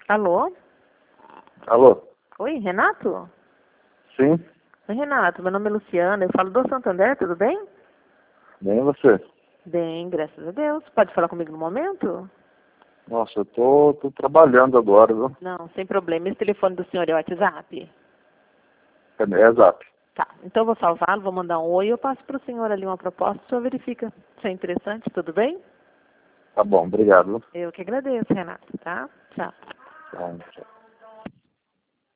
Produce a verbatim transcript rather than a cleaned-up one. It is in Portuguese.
Alô? Alô? Oi, Renato? Sim? Oi, Renato. Meu nome é Luciana. Eu falo do Santander, tudo bem? Bem você? Bem, graças a Deus. Pode falar comigo no momento? Nossa, eu tô, tô trabalhando agora, viu? Não, sem problema. Esse telefone do senhor é o WhatsApp? É, é zap. Tá. Então eu vou salvá-lo, vou mandar um oi e eu passo para o senhor ali uma proposta. O senhor verifica se é interessante, tudo bem? Tá bom, obrigado. Eu que agradeço, Renato, tá? Tchau. Tá, tchau.